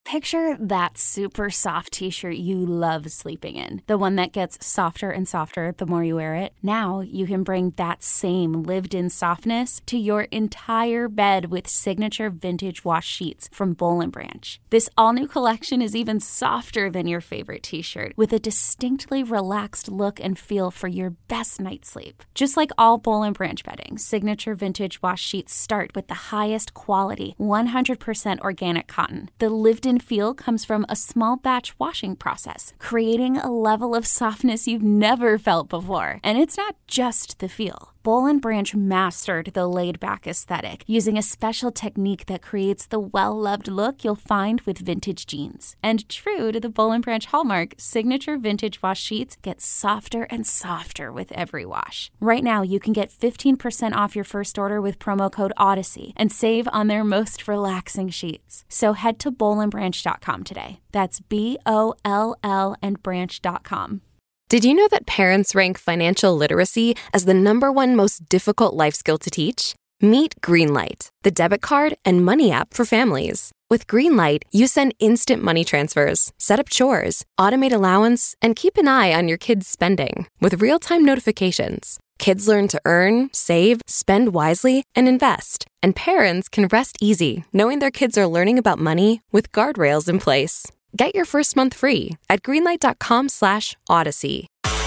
Picture that super soft t-shirt you love sleeping in. The one that gets softer and softer the more you wear it. Now you can bring that same lived-in softness to your entire bed with signature vintage wash sheets from Boll & Branch. This all-new collection is even softer than your favorite t-shirt, with a distinctly relaxed look and feel for your best night's sleep. Just like all Boll & Branch bedding, signature vintage wash sheets start with the highest quality, 100% organic cotton. The lived-in feel comes from a small batch washing process, creating a level of softness you've never felt before. And it's not just the feel. Boll & Branch mastered the laid-back aesthetic using a special technique that creates the well-loved look you'll find with vintage jeans. And true to the Boll & Branch hallmark, signature vintage wash sheets get softer and softer with every wash. Right now, you can get 15% off your first order with promo code Odyssey and save on their most relaxing sheets. So head to bollandbranch.com today. That's BOLL and branch.com. Did you know that parents rank financial literacy as the #1 most difficult life skill to teach? Meet Greenlight, the debit card and money app for families. With Greenlight, you send instant money transfers, set up chores, automate allowance, and keep an eye on your kids' spending with real-time notifications. Kids learn to earn, save, spend wisely, and invest. And parents can rest easy knowing their kids are learning about money with guardrails in place. Get your first month free at greenlight.com/Odyssey.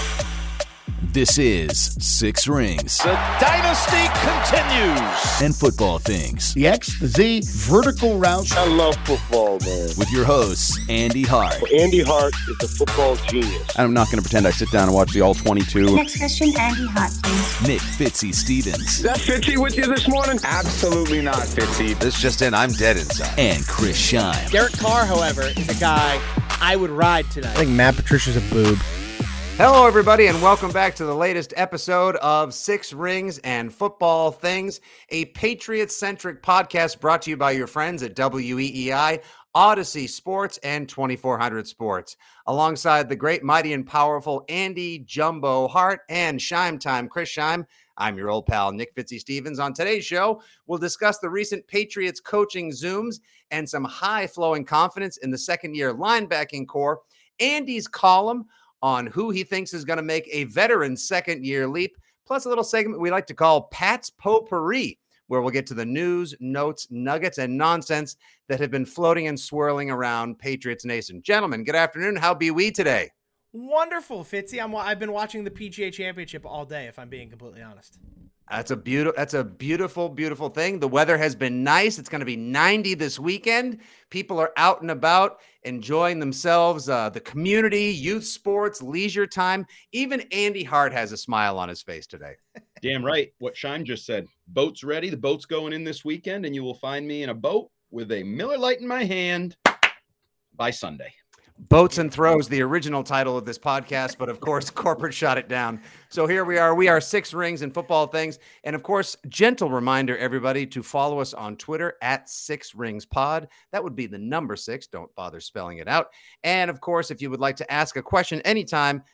This is Six Rings. The dynasty continues. And football things. The X, the Z, vertical routes. I love football, man. With your hosts, Andy Hart. Well, Andy Hart is a football genius. I'm not going to pretend I sit down and watch the All-22. Next question, Andy Hart, please. Nick Fitzy Stevens. Is that Fitzy with you this morning? Absolutely not, Fitzy. This just in, I'm dead inside. And Chris Scheim. Derek Carr, however, is a guy I would ride tonight. I think Matt Patricia's a boob. Hello, everybody, and welcome back to the latest episode of Six Rings and Football Things, a Patriots-centric podcast brought to you by your friends at WEEI, Odyssey Sports, and 2400 Sports. Alongside the great, mighty, and powerful Andy Jumbo Hart and Scheim Time, Chris Scheim, I'm your old pal, Nick Fitzy Stevens. On today's show, we'll discuss the recent Patriots coaching Zooms and some high-flowing confidence in the second-year linebacking core, Andy's column on who he thinks is going to make a veteran second-year leap, plus a little segment we like to call Pat's Potpourri, where we'll get to the news, notes, nuggets, and nonsense that have been floating and swirling around Patriots Nation. Gentlemen, good afternoon. How be we today? Wonderful, Fitzy. I've been watching the PGA Championship all day, if I'm being completely honest. That's a beautiful, beautiful thing. The weather has been nice. It's going to be 90 this weekend. People are out and about enjoying themselves, the community, youth sports, leisure time. Even Andy Hart has a smile on his face today. Damn right. What Scheim just said. Boat's ready. The boat's going in this weekend, and you will find me in a boat with a Miller Lite in my hand by Sunday. Boats and Throws, the original title of this podcast, but of course, corporate shot it down. So here we are. We are Six Rings and Football Things. And of course, gentle reminder, everybody, to follow us on Twitter at 6RingsPod. That would be the number 6. Don't bother spelling it out. And of course, if you would like to ask a question anytime,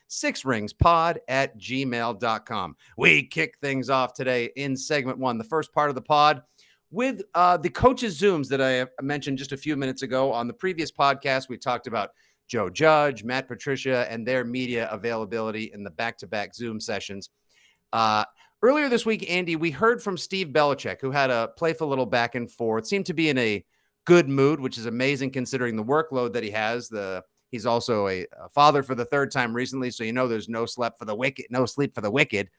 6ringspod@gmail.com. We kick things off today in segment 1, the first part of the pod, with the coaches' Zooms that I mentioned just a few minutes ago. On the previous podcast, we talked about Joe Judge, Matt Patricia, and their media availability in the back-to-back Zoom sessions. Earlier this week, Andy, we heard from Steve Belichick, who had a playful little back and forth, seemed to be in a good mood, which is amazing considering the workload that he has. He's also a father for the third time recently, so there's no sleep for the wicked.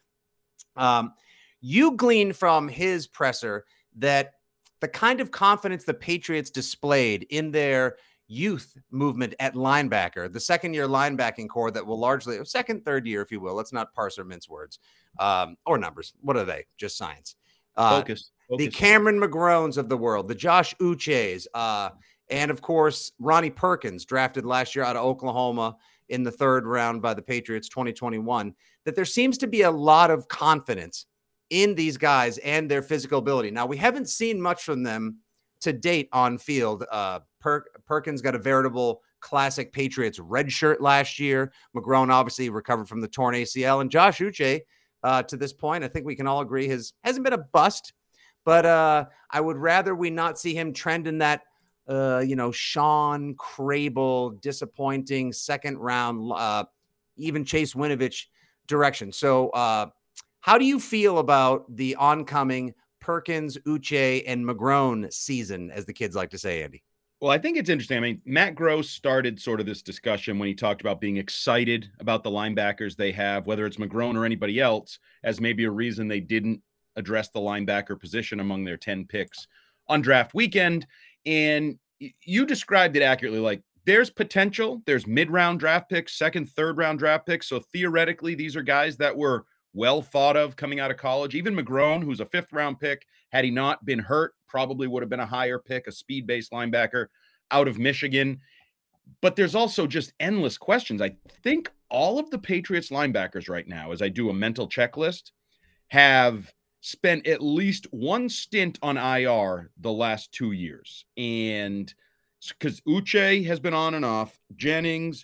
You glean from his presser that the kind of confidence the Patriots displayed in their youth movement at linebacker, the second-year linebacking core that will largely, second, third year, if you will, let's not parse or mince words, or numbers. What are they? Just science. Focus. The Cameron McGrones of the world, the Josh Uches, and of course, Ronnie Perkins, drafted last year out of Oklahoma in the third round by the Patriots 2021, that there seems to be a lot of confidence in these guys and their physical ability. Now, we haven't seen much from them to date on field. Perkins got a veritable classic Patriots red shirt last year. McGrone obviously recovered from the torn ACL. And Josh Uche, to this point, I think we can all agree, hasn't been a bust. But I would rather we not see him trend in that Sean Crable, disappointing second round, even Chase Winovich direction. So how do you feel about the oncoming Perkins, Uche, and McGrone season, as the kids like to say, Andy? Well, I think it's interesting. I mean, Matt Gross started sort of this discussion when he talked about being excited about the linebackers they have, whether it's McGrone or anybody else, as maybe a reason they didn't address the linebacker position among their 10 picks on draft weekend. And you described it accurately. Like, there's potential. There's mid-round draft picks, second, third-round draft picks. So theoretically, these are guys that were well thought of coming out of college. Even McGrone, who's a fifth-round pick, had he not been hurt, probably would have been a higher pick, a speed-based linebacker out of Michigan. But there's also just endless questions. I think all of the Patriots linebackers right now, as I do a mental checklist, have spent at least one stint on IR the last 2 years. And because Uche has been on and off, Jennings,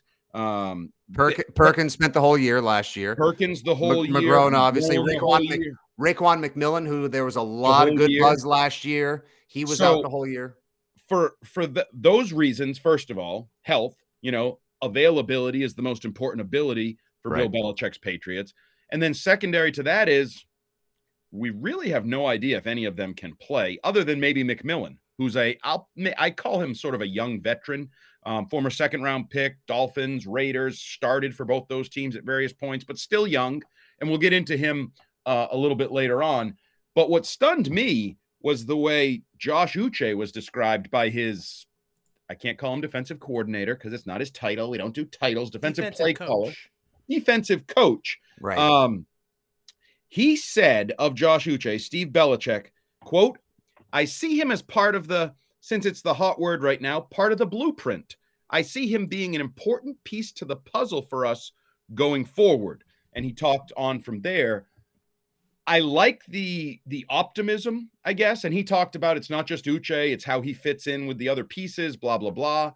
Perkins spent the whole year last year. Perkins the whole year. McGrone, obviously. Raekwon McMillan, who there was a lot of good buzz last year. He was out the whole year. For those reasons, first of all, health, availability is the most important ability for Bill Belichick's Patriots. And then secondary to that is we really have no idea if any of them can play, other than maybe McMillan, who's I call him sort of a young veteran, former second-round pick, Dolphins, Raiders, started for both those teams at various points, but still young. And we'll get into him a little bit later on. But what stunned me was the way Josh Uche was described by his, I can't call him defensive coordinator because it's not his title. We don't do titles. Defensive play caller. Defensive coach. Right. He said of Josh Uche, Steve Belichick, quote, "I see him as part of the, since it's the hot word right now, part of the blueprint. I see him being an important piece to the puzzle for us going forward." And he talked on from there. I like the optimism, I guess. And he talked about it's not just Uche, it's how he fits in with the other pieces, blah, blah, blah.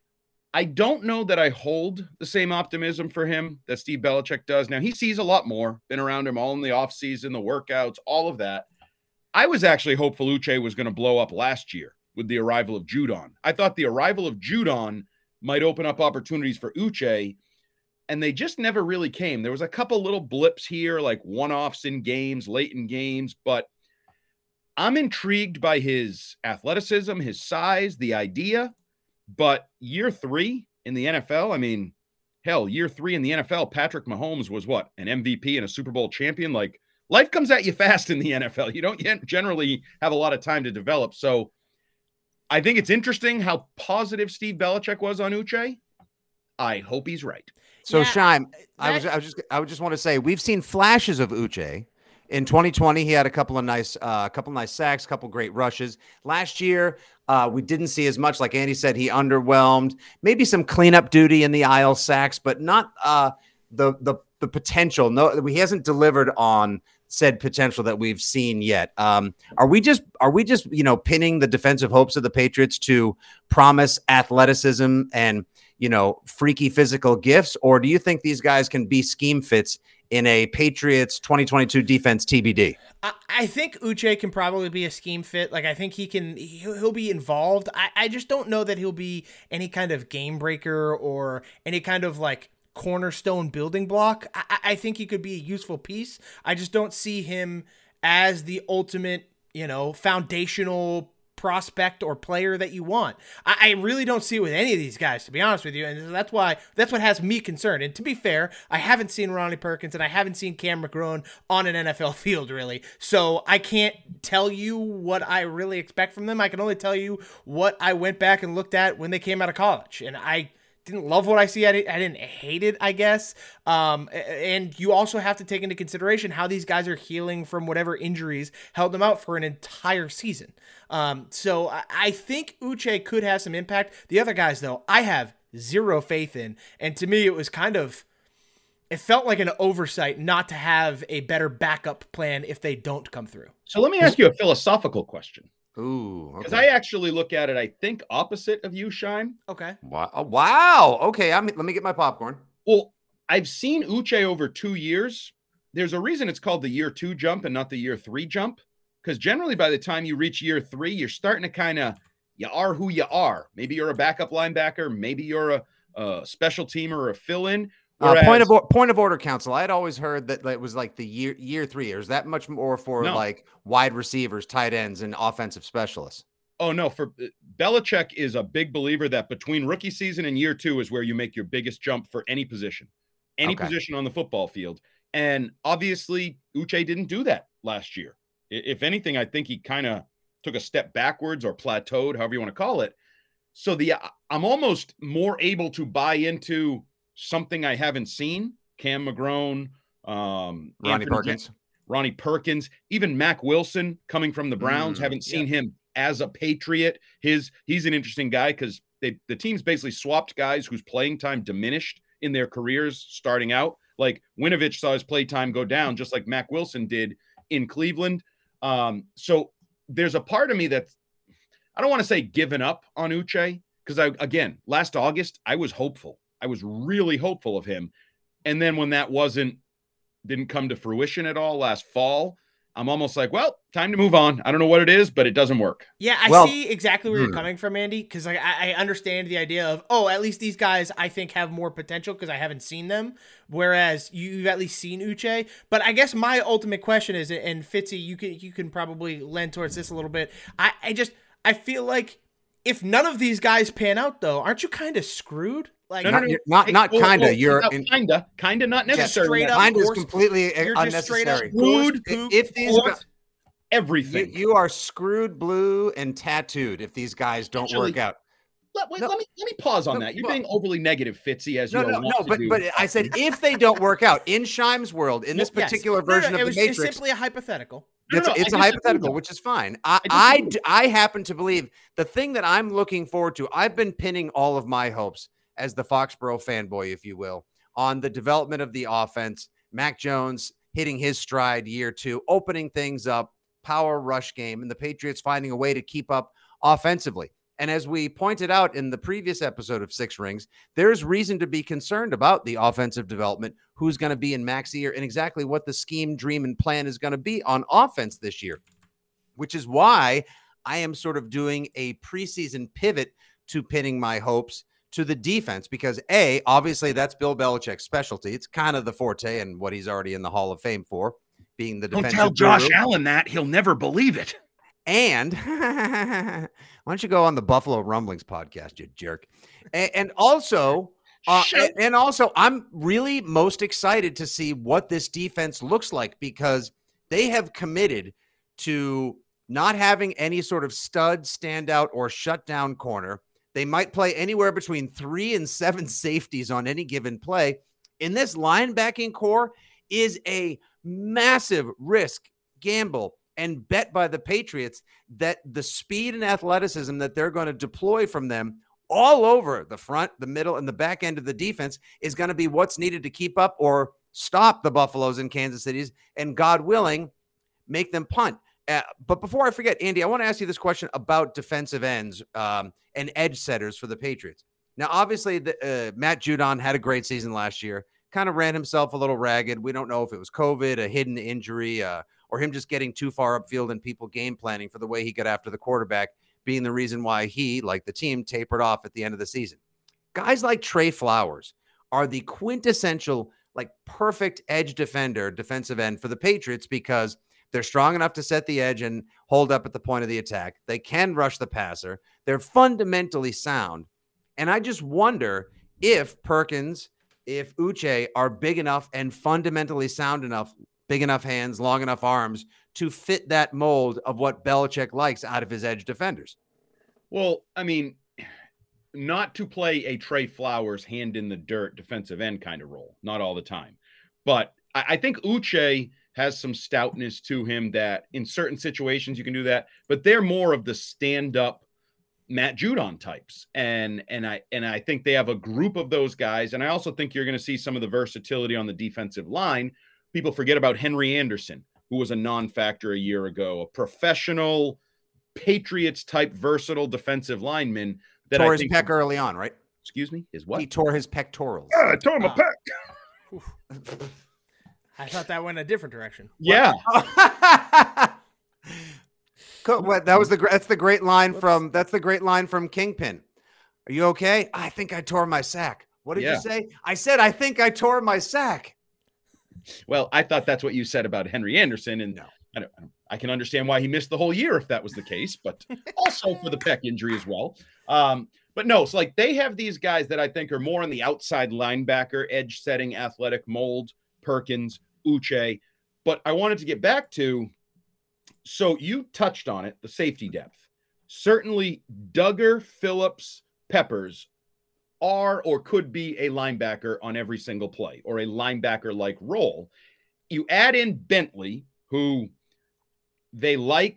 I don't know that I hold the same optimism for him that Steve Belichick does. Now, he sees a lot more, been around him all in the offseason, the workouts, all of that. I was actually hopeful Uche was going to blow up last year with the arrival of Judon. I thought the arrival of Judon might open up opportunities for Uche, and they just never really came. There was a couple little blips here, like one-offs in games, late in games, but I'm intrigued by his athleticism, his size, the idea. But year 3 in the NFL, I mean, hell, year 3 in the NFL, Patrick Mahomes was what? An MVP and a Super Bowl champion? Like, life comes at you fast in the NFL. You don't generally have a lot of time to develop. So I think it's interesting how positive Steve Belichick was on Uche. I hope he's right. So, yeah, Shime, I just want to say we've seen flashes of Uche. In 2020, he had a couple of nice sacks, couple great rushes. Last year, we didn't see as much. Like Andy said, he underwhelmed. Maybe some cleanup duty in the aisle sacks, but not the potential. No, he hasn't delivered on said potential that we've seen yet. Are we just pinning the defensive hopes of the Patriots to promise athleticism and freaky physical gifts, or do you think these guys can be scheme fits in a Patriots 2022 defense TBD? I think Uche can probably be a scheme fit. Like, I think he'll be involved. I just don't know that he'll be any kind of game breaker or any kind of like cornerstone building block. I think he could be a useful piece. I just don't see him as the ultimate, foundational prospect or player that you want. I really don't see it with any of these guys, to be honest with you, and that's what has me concerned. And to be fair, I haven't seen Ronnie Perkins and I haven't seen Cam McGrone on an NFL field, really. So I can't tell you what I really expect from them. I can only tell you what I went back and looked at when they came out of college, and I didn't love what I see. I didn't hate it, I guess. And you also have to take into consideration how these guys are healing from whatever injuries held them out for an entire season. So I think Uche could have some impact. The other guys, though, I have zero faith in. And to me, it felt like an oversight not to have a better backup plan if they don't come through. So let me ask you a philosophical question. Ooh, okay. Because I actually look at it, I think, opposite of you, Shime. Okay. Wow. Okay, let me get my popcorn. Well, I've seen Uche over 2 years. There's a reason it's called the year 2 jump and not the year 3 jump. Because generally by the time you reach year 3, you're starting to kind of you are who you are. Maybe you're a backup linebacker. Maybe you're a special teamer or a fill-in. Point of order, counsel. I had always heard that it was like the year 3 years. That much more for like wide receivers, tight ends, and offensive specialists. Oh, no. For Belichick is a big believer that between rookie season and year 2 is where you make your biggest jump for any position on the football field. And obviously, Uche didn't do that last year. If anything, I think he kind of took a step backwards or plateaued, however you want to call it. So I'm almost more able to buy into something I haven't seen. Cam McGrone, Ronnie Perkins, even Mac Wilson coming from the Browns. Haven't seen him as a Patriot. He's an interesting guy because the teams basically swapped guys whose playing time diminished in their careers starting out. Like Winovich saw his play time go down, just like Mac Wilson did in Cleveland. So there's a part of me that's, I don't want to say given up on Uche, because last August, I was hopeful. I was really hopeful of him. And then when that didn't come to fruition at all last fall, I'm almost like, well, time to move on. I don't know what it is, but it doesn't work. Yeah, I see exactly where you're coming from, Andy, because I understand the idea of, at least these guys I think have more potential because I haven't seen them, whereas you've at least seen Uche. But I guess my ultimate question is, and Fitzy, you can probably lend towards this a little bit. I feel like if none of these guys pan out, though, aren't you kind of screwed? Like, not kind of. You're kind of not necessary. Kind is completely unnecessary. If these guys, everything, you are screwed, blue, and tattooed. If these guys don't work out. Let me pause on that. You're being overly negative, Fitzy, as but I said if they don't work out in Scheim's world, in this particular version of the Matrix, it's simply a hypothetical. It's a hypothetical, which is fine. I happen to believe the thing that I'm looking forward to. I've been pinning all of my hopes as the Foxborough fanboy, if you will, on the development of the offense. Mac Jones hitting his stride year 2, opening things up, power rush game, and the Patriots finding a way to keep up offensively. And as we pointed out in the previous episode of Six Rings, there's reason to be concerned about the offensive development, who's going to be in Mac's ear, and exactly what the scheme, dream, and plan is going to be on offense this year, which is why I am sort of doing a preseason pivot to pinning my hopes to the defense, because obviously that's Bill Belichick's specialty. It's kind of the forte and what he's already in the Hall of Fame for, being the defensive Don't tell Josh Allen that. He'll never believe it. And why don't you go on the Buffalo Rumblings podcast, you jerk? And also, I'm really most excited to see what this defense looks like, because they have committed to not having any sort of stud, standout, or shutdown corner. They might play anywhere between 3 and 7 safeties on any given play. And this linebacking core is a massive risk, gamble, and bet by the Patriots that the speed and athleticism that they're going to deploy from them all over the front, the middle, and the back end of the defense is going to be what's needed to keep up or stop the Buffaloes and Kansas Cities, and God willing, make them punt. But before I forget, Andy, I want to ask you this question about defensive ends and edge setters for the Patriots. Now, obviously, Matt Judon had a great season last year, kind of ran himself a little ragged. We don't know if it was COVID, a hidden injury, or him just getting too far upfield and people game planning for the way he got after the quarterback being the reason why he, like the team, tapered off at the end of the season. Guys like Trey Flowers are the quintessential, like, perfect edge defender, defensive end for the Patriots, because they're strong enough to set the edge and hold up at the point of the attack. They can rush the passer. They're fundamentally sound. And I just wonder if Perkins, if Uche are big enough and fundamentally sound enough, big enough hands, long enough arms to fit that mold of what Belichick likes out of his edge defenders. Well, I mean, not to play a Trey Flowers hand in the dirt defensive end kind of role, not all the time. But I think Uche has some stoutness to him that in certain situations you can do that, but they're more of the stand-up Matt Judon types. And I think they have a group of those guys. And I also think you're going to see some of the versatility on the defensive line. People forget about Henry Anderson, who was a non-factor a year ago, a professional Patriots type versatile defensive lineman that tore his pec early on, right? Excuse me? His what? He tore his pectorals. Yeah, I tore him a pec. I thought that went a different direction. Yeah. That's the great line from Kingpin. Are you okay? I think I tore my sack. What did you say? I said, I think I tore my sack. Well, I thought that's what you said about Henry Anderson, and no. I can understand why he missed the whole year if that was the case, but also for the pec injury as well. But no, it's like they have these guys that I think are more on the outside linebacker, edge setting, athletic mold, Perkins, Uche. But I wanted to get back to, so you touched on it, the safety depth. Certainly Duggar, Phillips, Peppers are or could be a linebacker on every single play, or a linebacker-like role. You add in Bentley, who they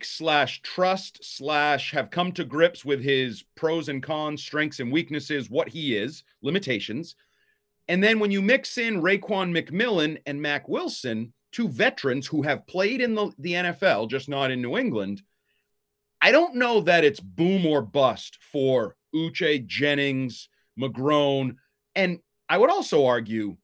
/trust/ have come to grips with his pros and cons, strengths and weaknesses, what he is, limitations. And then when you mix in Raekwon McMillan and Mack Wilson, two veterans who have played in the NFL, just not in New England, I don't know that it's boom or bust for Uche, Jennings, McGrone. And I would also argue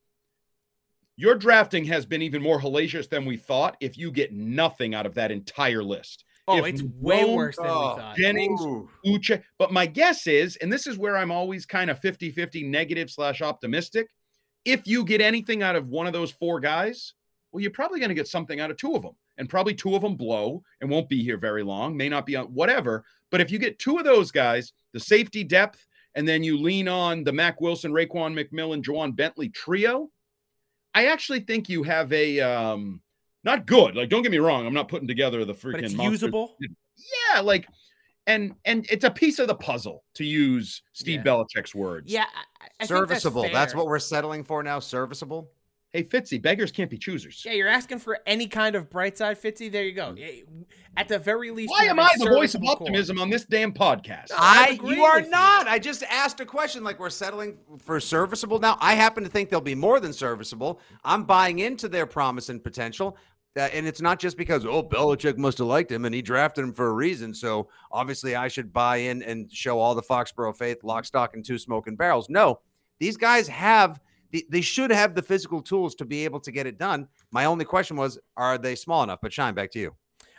your drafting has been even more hellacious than we thought if you get nothing out of that entire list. Oh, it's way worse than we thought. Jennings, Uche. But my guess is, and this is where I'm always kind of 50-50 negative / optimistic, if you get anything out of one of those four guys, well, you're probably going to get something out of two of them. And probably two of them blow and won't be here very long, may not be on whatever. But if you get two of those guys, the safety depth, and then you lean on the Mack Wilson, Raekwon McMillan, Juwan Bentley trio, I actually think you have a not good. Like, don't get me wrong, I'm not putting together the freaking. But it's monster. usable. Yeah, like, and it's a piece of the puzzle, to use Steve Belichick's words. Yeah, I serviceable. Think that's what we're settling for now. Serviceable. Hey, Fitzy, beggars can't be choosers. Yeah, you're asking for any kind of bright side, Fitzy. There you go. At the very least, why am I the voice of optimism on this damn podcast? You are not. I just asked a question like we're settling for serviceable now. I happen to think they'll be more than serviceable. I'm buying into their promise and potential. And it's not just because, Belichick must have liked him and he drafted him for a reason. So obviously I should buy in and show all the Foxborough faith, lock, stock, and two smoking barrels. No, these guys they should have the physical tools to be able to get it done. My only question was, are they small enough? But Shine, back to you.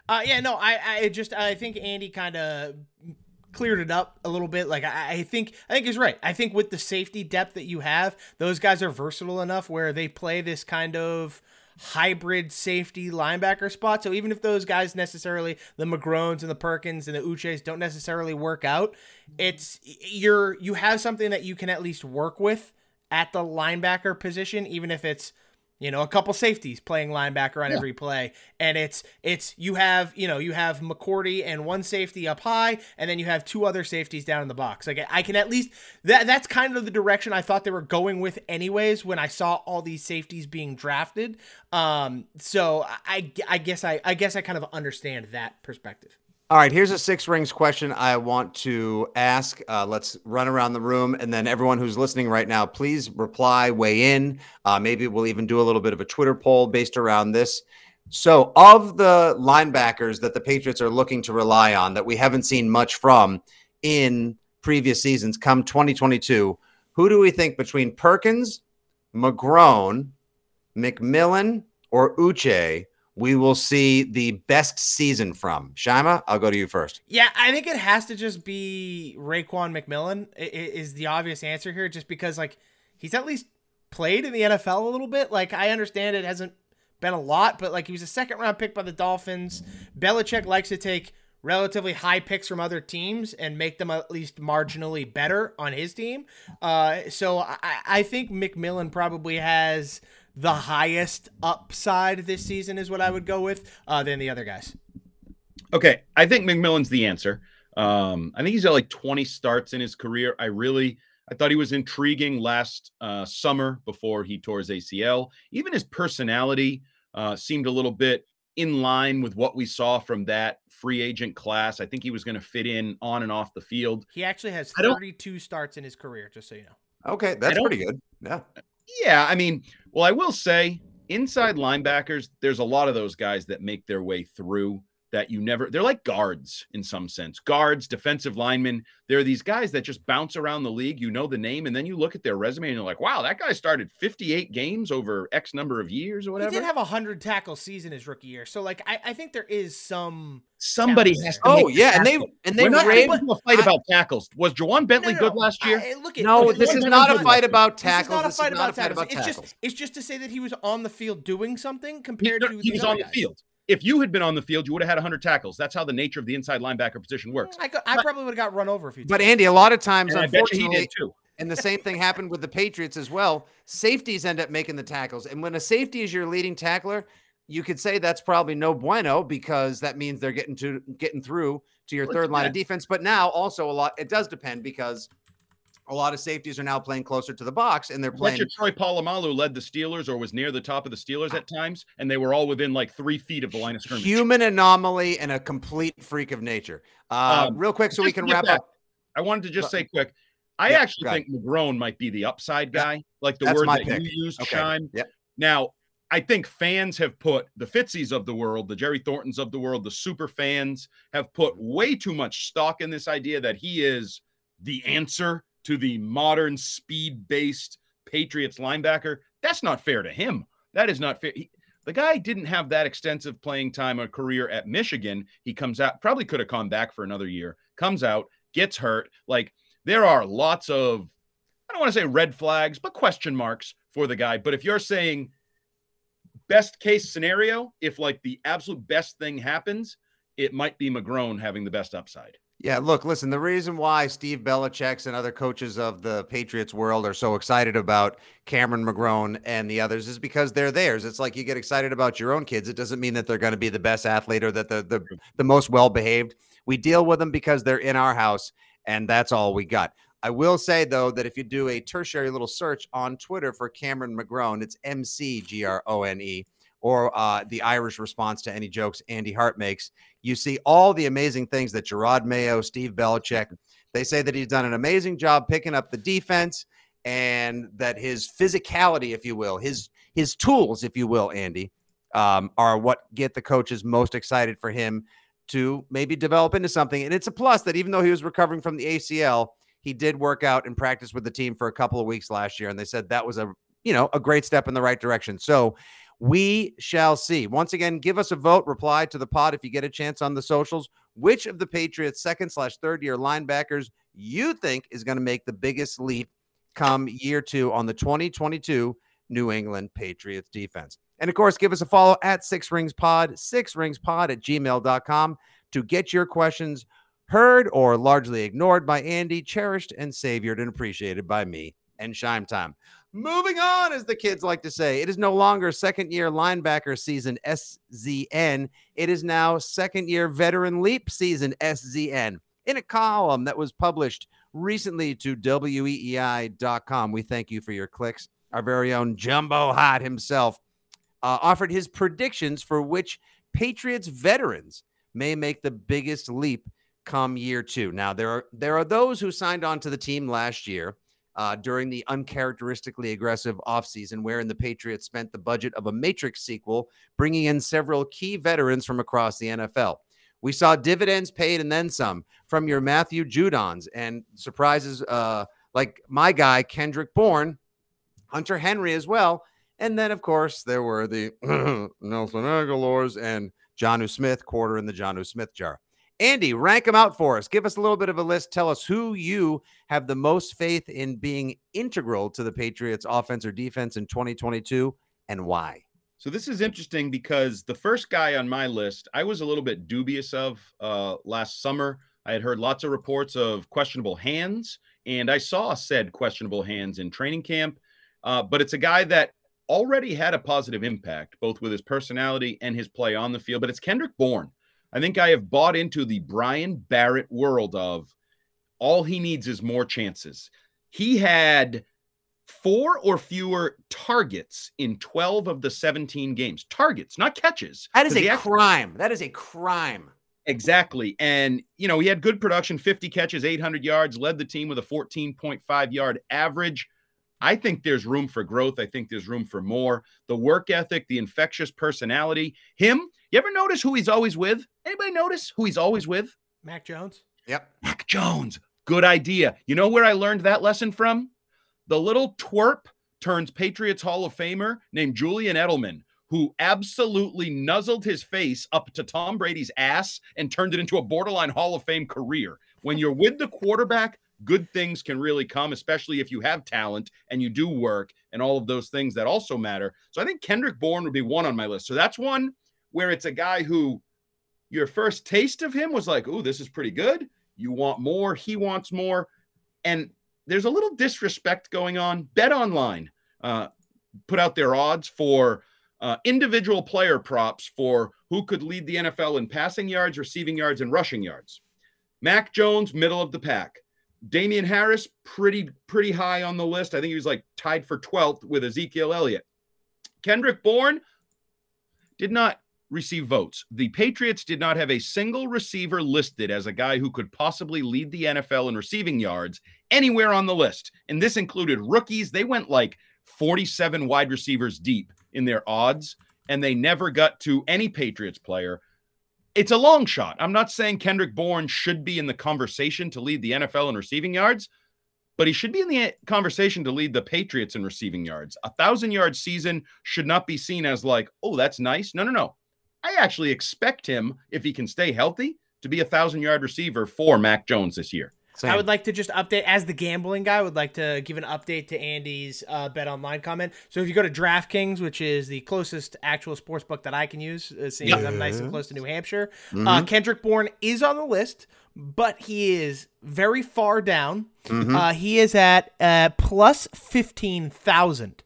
I think Andy kind of cleared it up a little bit. Like, I think he's right. I think with the safety depth that you have, those guys are versatile enough where they play this kind of hybrid safety linebacker spot. So even if those guys necessarily, the McGrones and the Perkins and the Uches, don't necessarily work out, you have something that you can at least work with at the linebacker position, even if it's, a couple safeties playing linebacker on every play. And you have McCourty and one safety up high, and then you have two other safeties down in the box. Like, I can at least, that's kind of the direction I thought they were going with anyways, when I saw all these safeties being drafted. So I guess I kind of understand that perspective. All right, here's a Six Rings question I want to ask. Let's run around the room, and then everyone who's listening right now, please reply, weigh in. Maybe we'll even do a little bit of a Twitter poll based around this. So of the linebackers that the Patriots are looking to rely on that we haven't seen much from in previous seasons come 2022, who do we think between Perkins, McGrone, McMillan, or Uche we will see the best season from? Shima, I'll go to you first. Yeah, I think it has to just be Raekwon McMillan is the obvious answer here, just because, like, he's at least played in the NFL a little bit. Like, I understand it hasn't been a lot, but, like, he was a second-round pick by the Dolphins. Belichick likes to take relatively high picks from other teams and make them at least marginally better on his team. So I think McMillan probably has the highest upside this season is what I would go with than the other guys. Okay. I think McMillan's the answer. I think he's got like 20 starts in his career. I thought he was intriguing last summer before he tore his ACL. Even his personality seemed a little bit in line with what we saw from that free agent class. I think he was going to fit in on and off the field. He actually has 32 starts in his career, just so you know. Okay. That's pretty good. Yeah. Yeah, I mean, well, I will say inside linebackers, there's a lot of those guys that make their way through that they're like guards in some sense. Guards, defensive linemen. There are these guys that just bounce around the league. You know the name, and then you look at their resume and you're like, wow, that guy started 58 games over X number of years or whatever. He did have 100 tackle season his rookie year. So like I think there is somebody has to. Oh yeah, and they we're not into a fight about tackles. Was Jawan Bentley good last year? This is not a fight about tackles. This is not a fight about tackles. It's just to say that he was on the field doing something compared to he was on the field. If you had been on the field, you would have had 100 tackles. That's how the nature of the inside linebacker position works. I probably would have got run over a few times. But Andy, a lot of times, unfortunately, he did too. And the same thing happened with the Patriots as well. Safeties end up making the tackles. And when a safety is your leading tackler, you could say that's probably no bueno, because that means they're getting through to your third line of defense. But now also it does depend, because a lot of safeties are now playing closer to the box, and they're playing. Troy Polamalu led the Steelers, or was near the top of the Steelers at times, and they were all within like 3 feet of the line of scrimmage. Human anomaly and a complete freak of nature. Real quick, so we can wrap up. I wanted to just say quick. I actually think McGrone might be the upside guy, like the word that you used, Shime. Yep. Now, I think fans have put the Fitzies of the world, the Jerry Thorntons of the world, the super fans have put way too much stock in this idea that he is the answer to the modern speed-based Patriots linebacker. That's not fair to him. That is not fair. The guy didn't have that extensive playing time or career at Michigan. He comes out, probably could have come back for another year, comes out, gets hurt. Like, there are lots of, I don't want to say red flags, but question marks for the guy. But if you're saying best case scenario, if like the absolute best thing happens, it might be McGrone having the best upside. Yeah, look, listen, the reason why Steve Belichick and other coaches of the Patriots world are so excited about Cameron McGrone and the others is because they're theirs. It's like you get excited about your own kids. It doesn't mean that they're going to be the best athlete or that the most well-behaved. We deal with them because they're in our house, and that's all we got. I will say, though, that if you do a tertiary little search on Twitter for Cameron McGrone, it's McGrone, or the Irish response to any jokes Andy Hart makes, you see all the amazing things that Gerard Mayo, Steve Belichick, they say that he's done an amazing job picking up the defense, and that his physicality, if you will, his tools, if you will, Andy, are what get the coaches most excited for him to maybe develop into something. And it's a plus that even though he was recovering from the ACL, he did work out and practice with the team for a couple of weeks last year. And they said that was a great step in the right direction. So we shall see. Once again, give us a vote, reply to the pod if you get a chance on the socials. Which of the Patriots' 2nd/3rd year linebackers you think is going to make the biggest leap come year 2 on the 2022 New England Patriots defense? And of course, give us a follow at 6ringspod, 6ringspod@gmail.com to get your questions heard or largely ignored by Andy, cherished and savored and appreciated by me and Shime Time. Moving on, as the kids like to say, it is no longer second-year linebacker season, SZN. It is now second-year veteran leap season, SZN. In a column that was published recently to weei.com, we thank you for your clicks. Our very own Jumbo Hot himself offered his predictions for which Patriots veterans may make the biggest leap come year 2. Now, there are those who signed on to the team last year during the uncharacteristically aggressive offseason, wherein the Patriots spent the budget of a Matrix sequel, bringing in several key veterans from across the NFL. We saw dividends paid and then some from your Matthew Judons and surprises like my guy, Kendrick Bourne, Hunter Henry as well. And then, of course, there were the Nelson Aguilars and Jonnu Smith, quarter in the Jonnu Smith jar. Andy, rank them out for us. Give us a little bit of a list. Tell us who you have the most faith in being integral to the Patriots offense or defense in 2022 and why. So this is interesting because the first guy on my list, I was a little bit dubious of last summer. I had heard lots of reports of questionable hands, and I saw said questionable hands in training camp. But it's a guy that already had a positive impact, both with his personality and his play on the field. But it's Kendrick Bourne. I think I have bought into the Brian Barrett world of all he needs is more chances. He had 4 or fewer targets in 12 of the 17 games. Targets, not catches. That is a crime. That is a crime. Exactly. And, he had good production, 50 catches, 800 yards, led the team with a 14.5 yard average. I think there's room for growth. I think there's room for more. The work ethic, the infectious personality. Him, you ever notice who he's always with? Anybody notice who he's always with? Mac Jones? Yep. Mac Jones. Good idea. You know where I learned that lesson from? The little twerp turns Patriots Hall of Famer named Julian Edelman, who absolutely nuzzled his face up to Tom Brady's ass and turned it into a borderline Hall of Fame career. When you're with the quarterback, good things can really come, especially if you have talent and you do work and all of those things that also matter. So I think Kendrick Bourne would be one on my list. So that's one where it's a guy who your first taste of him was like, oh, this is pretty good. You want more. He wants more. And there's a little disrespect going on. Bet Online put out their odds for individual player props for who could lead the NFL in passing yards, receiving yards, and rushing yards. Mac Jones, middle of the pack. Damian Harris, pretty high on the list. I think he was like tied for 12th with Ezekiel Elliott. Kendrick Bourne did not receive votes. The Patriots did not have a single receiver listed as a guy who could possibly lead the NFL in receiving yards anywhere on the list. And this included rookies. They went like 47 wide receivers deep in their odds, and they never got to any Patriots player. It's a long shot. I'm not saying Kendrick Bourne should be in the conversation to lead the NFL in receiving yards, but he should be in the conversation to lead the Patriots in receiving yards. 1,000-yard season should not be seen as like, oh, that's nice. No. I actually expect him, if he can stay healthy, to be a 1,000-yard receiver for Mac Jones this year. Same. I would like to just update, as the gambling guy, I would like to give an update to Andy's Bet Online comment. So if you go to DraftKings, which is the closest actual sports book that I can use, seeing as I'm nice and close to New Hampshire, Kendrick Bourne is on the list, but he is very far down. He is at plus 15,000.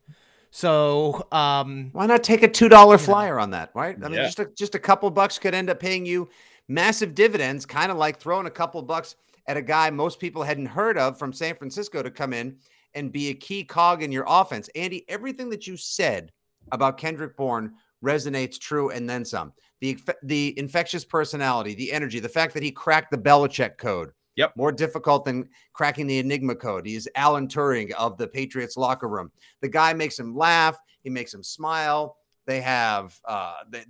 So why not take a $2 flyer on that, right? I mean, just a couple bucks could end up paying you massive dividends, kind of like throwing a couple bucks at a guy most people hadn't heard of from San Francisco to come in and be a key cog in your offense. Andy, everything that you said about Kendrick Bourne resonates true and then some. The infectious personality, the energy, the fact that he cracked the Belichick code. Yep. More difficult than cracking the Enigma code. He is Alan Turing of the Patriots locker room. The guy makes him laugh. He makes him smile. They have and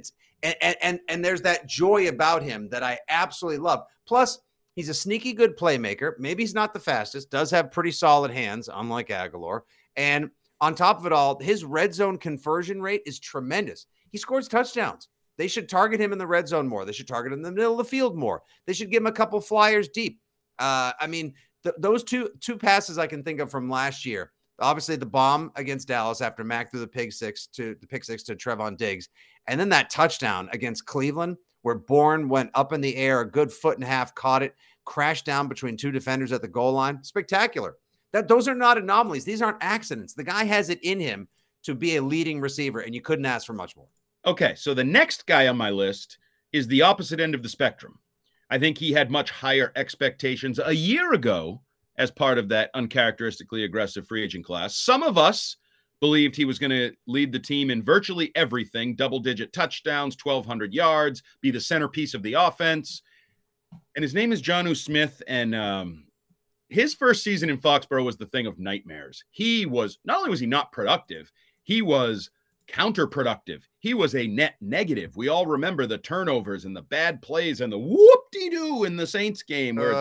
there's that joy about him that I absolutely love. Plus, he's a sneaky good playmaker. Maybe he's not the fastest, does have pretty solid hands, unlike Aguilar. And on top of it all, his red zone conversion rate is tremendous. He scores touchdowns. They should target him in the red zone more. They should target him in the middle of the field more. They should give him a couple flyers deep. I mean, those two passes I can think of from last year. Obviously, the bomb against Dallas after Mac threw the pick six to Trevon Diggs. And then that touchdown against Cleveland where Bourne went up in the air, a good foot and a half, caught it, crashed down between two defenders at the goal line. Spectacular. Those are not anomalies. These aren't accidents. The guy has it in him to be a leading receiver, and you couldn't ask for much more. Okay, so the next guy on my list is the opposite end of the spectrum. I think he had much higher expectations a year ago as part of that uncharacteristically aggressive free agent class. Some of us believed he was going to lead the team in virtually everything, double-digit touchdowns, 1,200 yards, be the centerpiece of the offense. And his name is Jonnu Smith, and his first season in Foxborough was the thing of nightmares. He was, not only was he not productive, he was counterproductive. He was a net negative. We all remember the turnovers and the bad plays and the whoop-de-doo in the Saints game where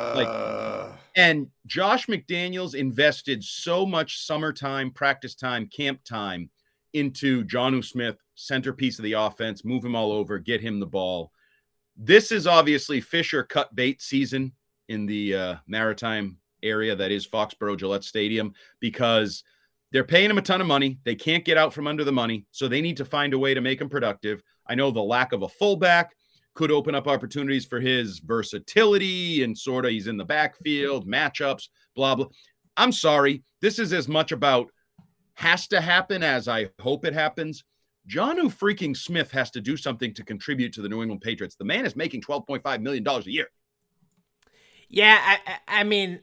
it's and Josh McDaniels invested so much summertime, practice time, camp time into Jonnu Smith, centerpiece of the offense, move him all over, get him the ball. This is obviously Fisher cut bait season in the maritime area that is Foxborough Gillette Stadium because they're paying him a ton of money. They can't get out from under the money, so they need to find a way to make him productive. I know the lack of a fullback could open up opportunities for his versatility and sort of he's in the backfield, matchups, blah, blah. I'm sorry. This is as much about has to happen as I hope it happens. Jonnu freaking Smith has to do something to contribute to the New England Patriots. The man is making $12.5 million a year. Yeah, I mean,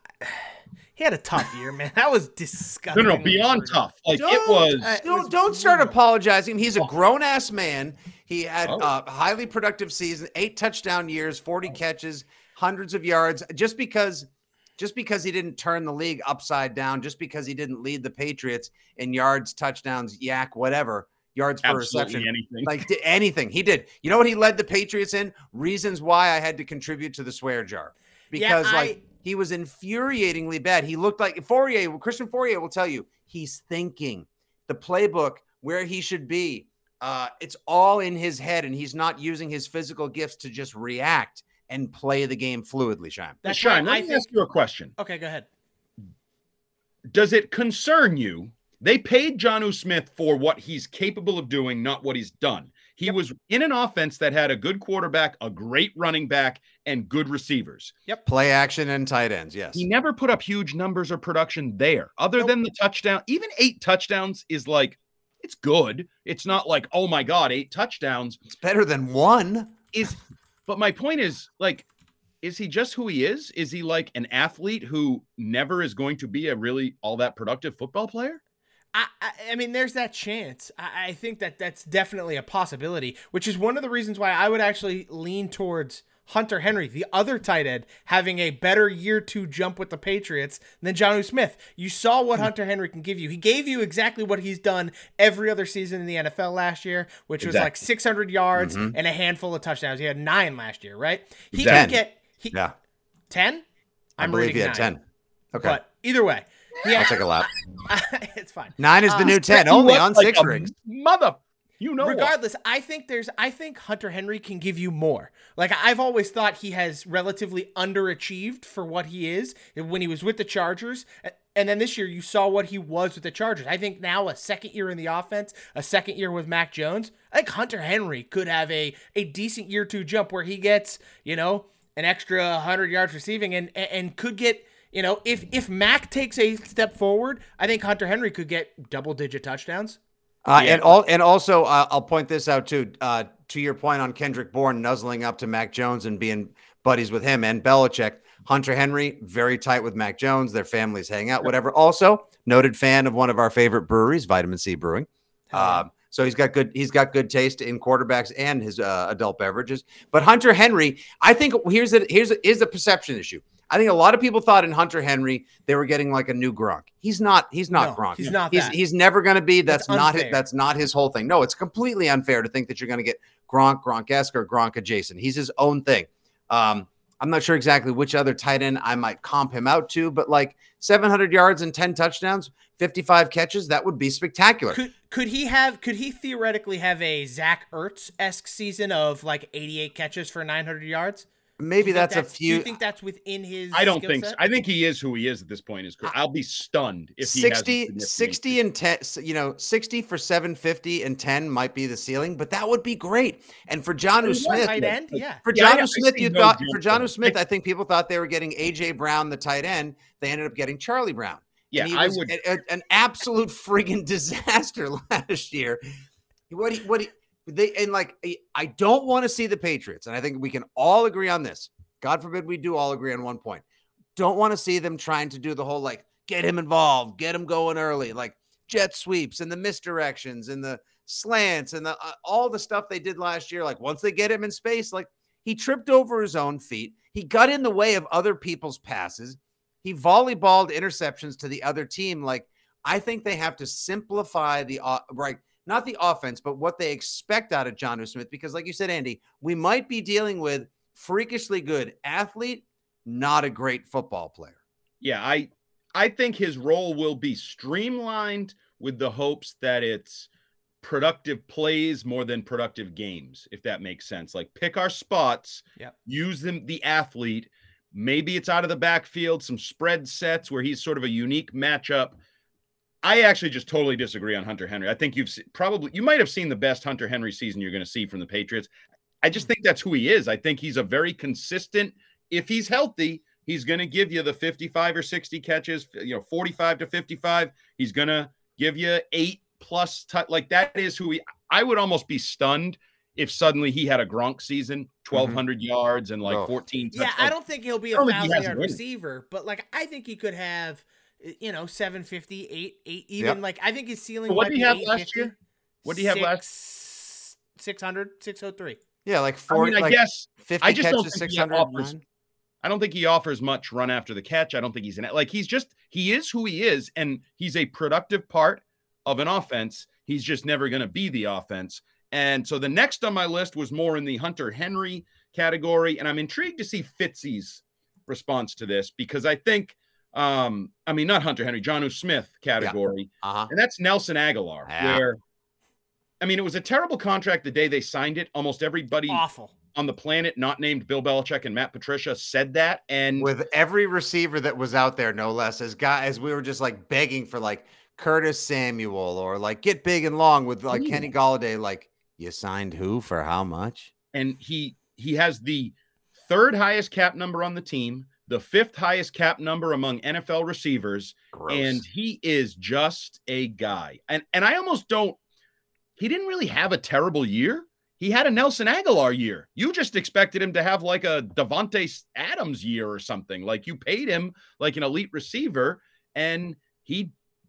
he had a tough year, man. That was disgusting. No, beyond tough. Like it was. Don't start apologizing. He's a grown-ass man. He had a highly productive season, 8 touchdown years, 40 catches, hundreds of yards. Just because just because he didn't turn the league upside down, just because he didn't lead the Patriots in yards, touchdowns, yards per reception, anything he did. You know what he led the Patriots in? Reasons why I had to contribute to the swear jar, because he was infuriatingly bad. He looked like Christian Fourier will tell you he's thinking the playbook where he should be. It's all in his head, and he's not using his physical gifts to just react and play the game fluidly, Shime. Shime, let me ask you a question. Okay, go ahead. Does it concern you? They paid Jonnu Smith for what he's capable of doing, not what he's done. He was in an offense that had a good quarterback, a great running back, and good receivers. Play action and tight ends, yes. He never put up huge numbers or production there, other than the touchdown. Even 8 touchdowns is like, it's good. It's not like, oh my God, 8 touchdowns. It's better than 1. But my point is, like, is he just who he is? Is he like an athlete who never is going to be a really all that productive football player? I mean, there's that chance. I think that's definitely a possibility, which is one of the reasons why I would actually lean towards Hunter Henry, the other tight end, having a better year 2 jump with the Patriots than Jonnu Smith. You saw what Hunter Henry can give you. He gave you exactly what he's done every other season in the NFL last year, which was like 600 yards and a handful of touchdowns. He had 9 last year, right? He can get 10. I believe he had 10. Okay, but either way. I'll take a lap. It's fine. 9 is the new 10, only on 6 rings. Regardless, I think Hunter Henry can give you more. Like, I've always thought he has relatively underachieved for what he is when he was with the Chargers. And then this year you saw what he was with the Chargers. I think now a second year in the offense, a second year with Mac Jones, I think Hunter Henry could have a decent year 2 jump where he gets, an extra 100 yards receiving and could get, if Mac takes a step forward, I think Hunter Henry could get double-digit touchdowns. And also, I'll point this out too. To your point on Kendrick Bourne nuzzling up to Mac Jones and being buddies with him and Belichick, Hunter Henry very tight with Mac Jones. Their families hang out, whatever. Also, noted fan of one of our favorite breweries, Vitamin C Brewing. So he's got good taste in quarterbacks and his adult beverages. But Hunter Henry, I think here's a perception issue. I think a lot of people thought in Hunter Henry they were getting like a new Gronk. He's not Gronk. He's not. He's never going to be. That's not his whole thing. No, it's completely unfair to think that you're going to get Gronk-esque or Gronk adjacent. He's his own thing. I'm not sure exactly which other tight end I might comp him out to, but like 700 yards and 10 touchdowns, 55 catches, that would be spectacular. Could he theoretically have a Zach Ertz-esque season of like 88 catches for 900 yards? Maybe that's a few. Do you think that's within his? I don't think so. I think he is who he is at this point. I'll be stunned if 60 and 10. 60 for 750 and 10 might be the ceiling, but that would be great. And for Jonnu Smith, tight end, Jonnu Smith, I think people thought they were getting AJ Brown, the tight end. They ended up getting Charlie Brown. Yeah, I would an absolute friggin' disaster last year. I don't want to see the Patriots, and I think we can all agree on this. God forbid we do all agree on one point. Don't want to see them trying to do the whole, like, get him involved, get him going early, like jet sweeps and the misdirections and the slants and the all the stuff they did last year. Like, once they get him in space, like, he tripped over his own feet. He got in the way of other people's passes. He volleyballed interceptions to the other team. Like, I think they have to simplify not the offense, but what they expect out of Jonnu Smith. Because like you said, Andy, we might be dealing with freakishly good athlete, not a great football player. Yeah, I think his role will be streamlined with the hopes that it's productive plays more than productive games, if that makes sense. Like, pick our spots, use them, the athlete. Maybe it's out of the backfield, some spread sets where he's sort of a unique matchup. I actually just totally disagree on Hunter Henry. I think you might have seen the best Hunter Henry season you're going to see from the Patriots. I just think that's who he is. I think he's a very consistent, if he's healthy, he's going to give you the 55 or 60 catches, 45 to 55. He's going to give you 8+ like that is who I would almost be stunned if suddenly he had a Gronk season, 1,200 yards and 14 touchdowns. Yeah, I don't think he'll be a 1,000-yard receiver, but like, I think he could have 750, 8 even. Like, I think his ceiling might be 850. What do you have last? 600, 603. Yeah, like 40. I guess 50 I just catches, don't think 600. I don't think he offers much run after the catch. I don't think he is who he is, and he's a productive part of an offense. He's just never going to be the offense. And so the next on my list was more in the Hunter Henry category, and I'm intrigued to see Fitzy's response to this, because I think, not Hunter Henry, Jonnu Smith category, and that's Nelson Aguilar, where, it was a terrible contract the day they signed it. Almost everybody on the planet not named Bill Belichick and Matt Patricia said that. And with every receiver that was out there, no less, as we were just like begging for like Curtis Samuel or like get big and long with like Kenny Golladay, like, you signed who for how much? And he has the third highest cap number on the team, the fifth highest cap number among NFL receivers. Gross. And he is just a guy. And I almost don't, he didn't really have a terrible year. He had a Nelson Aguilar year. You just expected him to have like a Devontae Adams year or something. Like, you paid him like an elite receiver, and he,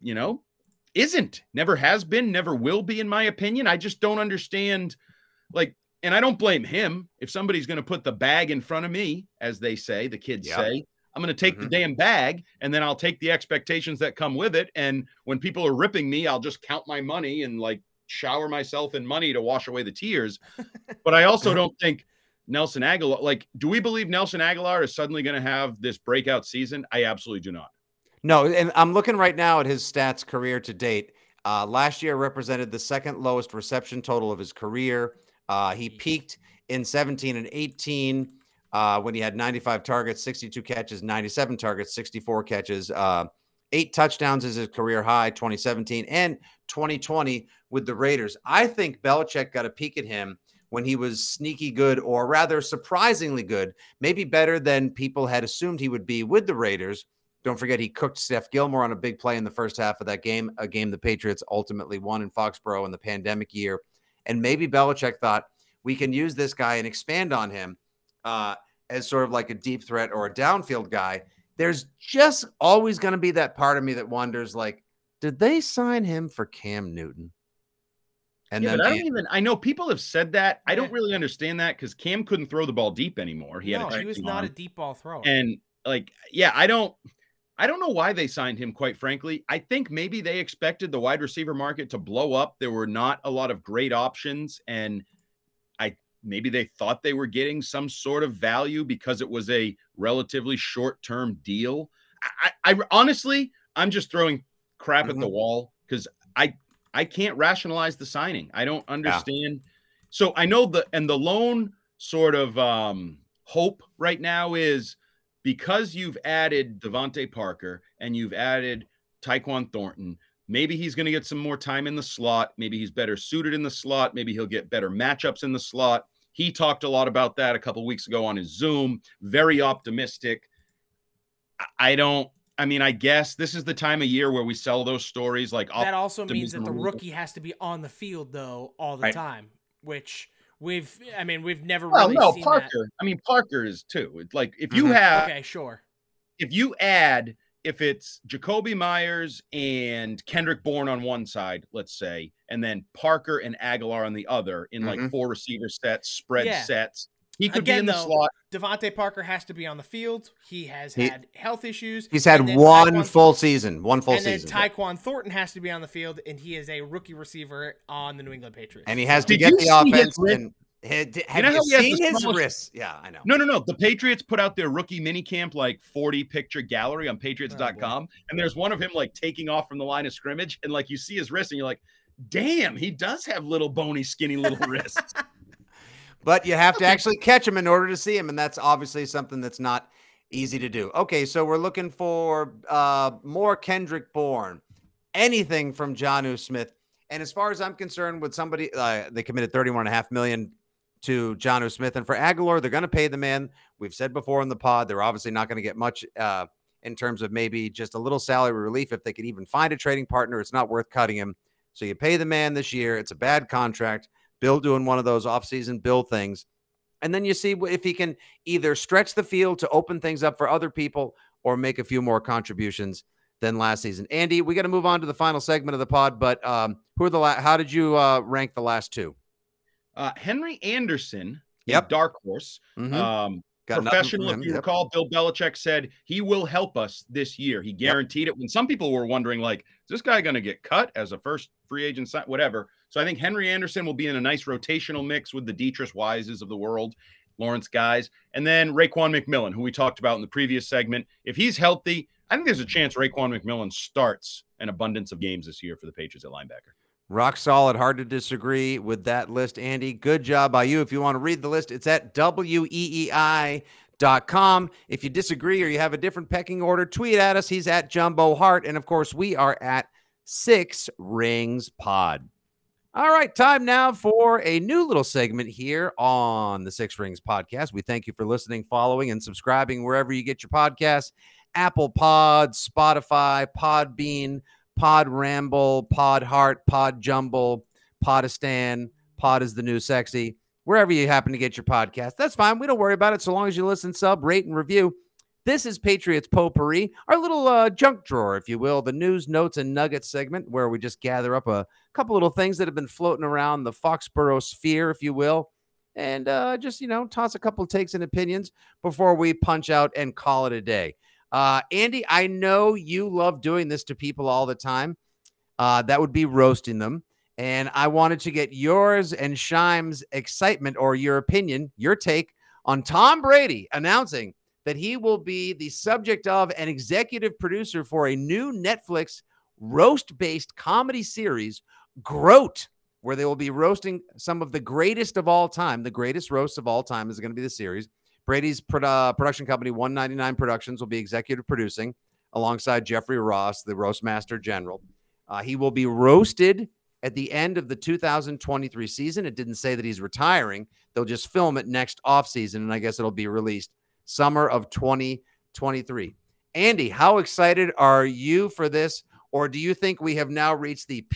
never has been, never will be, in my opinion. I just don't understand, and I don't blame him. If somebody's going to put the bag in front of me, as they say, the kids say, I'm going to take the damn bag, and then I'll take the expectations that come with it. And when people are ripping me, I'll just count my money and shower myself in money to wash away the tears. But I also don't think Nelson Aguilar, do we believe Nelson Aguilar is suddenly going to have this breakout season? I absolutely do not. No, and I'm looking right now at his stats career to date. Last year represented the second lowest reception total of his career. He peaked in 17 and 18 when he had 95 targets, 62 catches, 97 targets, 64 catches, 8 touchdowns is his career high, 2017 and 2020 with the Raiders. I think Belichick got a peek at him when he was sneaky good, or rather surprisingly good, maybe better than people had assumed he would be with the Raiders. Don't forget, he cooked Steph Gilmore on a big play in the first half of that game, a game the Patriots ultimately won in Foxborough in the pandemic year. And maybe Belichick thought, we can use this guy and expand on him as sort of like a deep threat or a downfield guy. There's just always going to be that part of me that wonders, did they sign him for Cam Newton? And then I know people have said that. I don't really understand that, because Cam couldn't throw the ball deep anymore. He was not a deep ball thrower. And I don't know why they signed him, quite frankly. I think maybe they expected the wide receiver market to blow up. There were not a lot of great options, and maybe they thought they were getting some sort of value because it was a relatively short-term deal. I honestly, I'm just throwing crap at the wall, because I can't rationalize the signing. I don't understand. So I know the lone sort of hope right now is, because you've added Devontae Parker and you've added Tyquan Thornton, maybe he's going to get some more time in the slot. Maybe he's better suited in the slot. Maybe he'll get better matchups in the slot. He talked a lot about that a couple of weeks ago on his Zoom. Very optimistic. I guess this is the time of year where we sell those stories. That also means that the rookie has to be on the field, though, all the time, which we've never really seen Parker. that. Parker is too. It's if you have, if you add, if it's Jacoby Myers and Kendrick Bourne on one side, let's say, and then Parker and Aguilar on the other in 4 receiver sets, spread sets, he could be in the slot. Devontae Parker has to be on the field. He has had health issues. He's had one full season. And then Tyquan Thornton has to be on the field, and he is a rookie receiver on the New England Patriots. And he has to get the offense. Have you seen his wrists? Yeah, I know. No. The Patriots put out their rookie minicamp 40-picture gallery on Patriots.com, and there's one of him taking off from the line of scrimmage, and you see his wrist, and you're like, damn, he does have little bony, skinny little wrists. But you have to actually catch him in order to see him, and that's obviously something that's not easy to do. Okay, so we're looking for more Kendrick Bourne, anything from Jonnu Smith. And as far as I'm concerned, with somebody, they committed $31.5 million to Jonnu Smith, and for Aguilar, they're going to pay the man. We've said before in the pod, they're obviously not going to get much in terms of maybe just a little salary relief. If they could even find a trading partner, it's not worth cutting him. So you pay the man this year. It's a bad contract. Bill doing one of those offseason Bill things. And then you see if he can either stretch the field to open things up for other people or make a few more contributions than last season. Andy, we got to move on to the final segment of the pod, but how did you rank the last two? Henry Anderson, Yep. Dark Horse. professional. If you recall, Bill Belichick said he will help us this year. He guaranteed it when some people were wondering, like, is this guy going to get cut as a first free agent, whatever. So I think Henry Anderson will be in a nice rotational mix with the Dietrich Wises of the world, Lawrence guys, and then Raekwon McMillan, who we talked about in the previous segment. If he's healthy, I think there's a chance Raekwon McMillan starts an abundance of games this year for the Patriots at linebacker. Rock solid. Hard to disagree with that list, Andy. Good job by you. If you want to read the list, it's at weei.com. If you disagree or you have a different pecking order, tweet at us. He's at Jumbo Hart. And, of course, we are at 6 Rings Pod. All right, time now for a new little segment here on the 6 Rings Podcast. We thank you for listening, following, and subscribing wherever you get your podcasts. Apple Pod, Spotify, Podbean, Pod Ramble, Pod Heart, Pod Jumble, Podistan, Pod is the new sexy. Wherever you happen to get your podcast, that's fine. We don't worry about it so long as you listen, sub, rate, and review. This is Patriots Potpourri, our little junk drawer, if you will, the news, notes, and nuggets segment where we just gather up a couple little things that have been floating around the Foxborough sphere, if you will, and just, toss a couple of takes and opinions before we punch out and call it a day. Andy, I know you love doing this to people all the time. That would be roasting them. And I wanted to get yours and Shime's excitement or your opinion, your take on Tom Brady announcing that he will be the subject of an executive producer for a new Netflix roast-based comedy series, GROAT, where they will be roasting some of the greatest of all time. The greatest roasts of all time is going to be the series. Brady's production company, 199 Productions, will be executive producing alongside Jeffrey Ross, the Roastmaster General. He will be roasted at the end of the 2023 season. It didn't say that he's retiring. They'll just film it next offseason, and I guess it'll be released summer of 2023. Andy, how excited are you for this? Or do you think we have now reached the